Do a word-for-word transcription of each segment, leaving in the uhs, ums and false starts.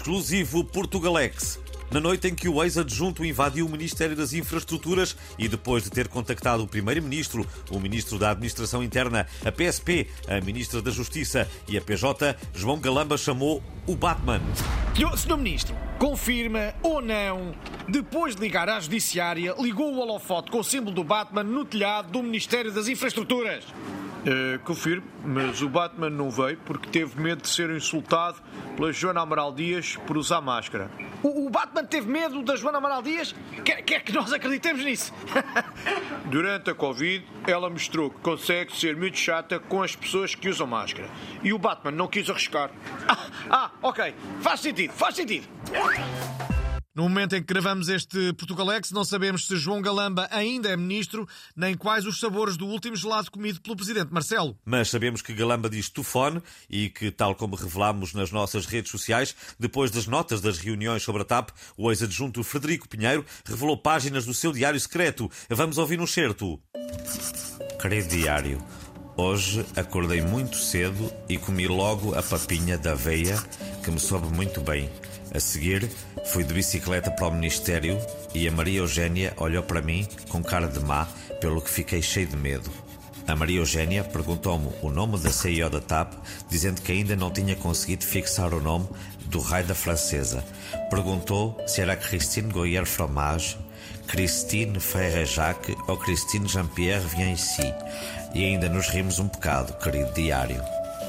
Exclusivo Portugalex. Na noite em que o ex-adjunto invadiu o Ministério das Infraestruturas e depois de ter contactado o Primeiro-Ministro, o Ministro da Administração Interna, a P S P, a Ministra da Justiça e a P J, João Galamba chamou o Batman. senhor Ministro, confirma ou não, depois de ligar à Judiciária, ligou o holofote com o símbolo do Batman no telhado do Ministério das Infraestruturas? Uh, confirmo, mas o Batman não veio porque teve medo de ser insultado pela Joana Amaral Dias por usar máscara. O, o Batman teve medo da Joana Amaral Dias? Quer, quer que nós acreditemos nisso? Durante a Covid, ela mostrou que consegue ser muito chata com as pessoas que usam máscara. E o Batman não quis arriscar. Ah, ah ok. Faz sentido, faz sentido. No momento em que gravamos este Portugalex, não sabemos se João Galamba ainda é ministro, nem quais os sabores do último gelado comido pelo presidente Marcelo. Mas sabemos que Galamba diz tufone e que, tal como revelámos nas nossas redes sociais, depois das notas das reuniões sobre a T A P, o ex-adjunto Frederico Pinheiro revelou páginas do seu diário secreto. Vamos ouvir um certo. Querido diário, hoje acordei muito cedo e comi logo a papinha da aveia, que me soube muito bem. A seguir, fui de bicicleta para o Ministério e a Maria Eugénia olhou para mim com cara de má, pelo que fiquei cheio de medo. A Maria Eugénia perguntou-me o nome da C E O da T A P, dizendo que ainda não tinha conseguido fixar o nome do rei da francesa. Perguntou se era Christine Goyer Fromage, Christine Ferre-Jacques ou Christine Jean-Pierre Vient Ici. E ainda nos rimos um bocado, querido diário.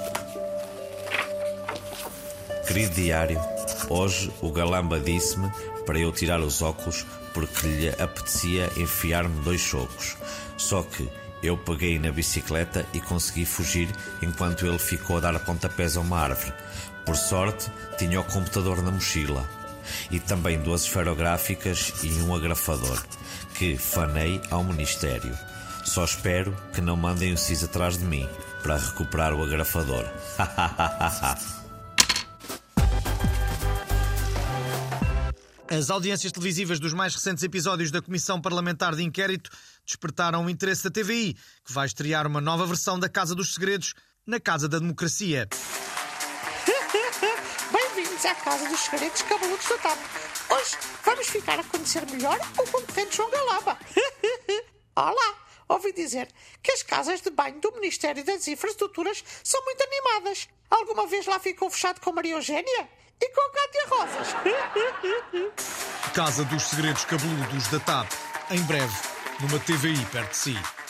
Querido diário, hoje o Galamba disse-me para eu tirar os óculos porque lhe apetecia enfiar-me dois socos. Só que eu peguei na bicicleta e consegui fugir enquanto ele ficou a dar pontapés a uma árvore. Por sorte, tinha o computador na mochila. E também duas esferográficas e um agrafador, que fanei ao Ministério. Só espero que não mandem o C I S atrás de mim para recuperar o agrafador. As audiências televisivas dos mais recentes episódios da Comissão Parlamentar de Inquérito despertaram o interesse da T V I, que vai estrear uma nova versão da Casa dos Segredos na Casa da Democracia. Bem-vindos à Casa dos Segredos Cabeludos da T A P. Hoje vamos ficar a conhecer melhor o competente João Galamba. Olá, ouvi dizer que as casas de banho do Ministério das Infraestruturas são muito animadas. Alguma vez lá ficou fechado com Maria Eugénia? E com a Cátia Rosas. Casa dos Segredos Cabeludos da T A P. Em breve, numa T V I perto de si.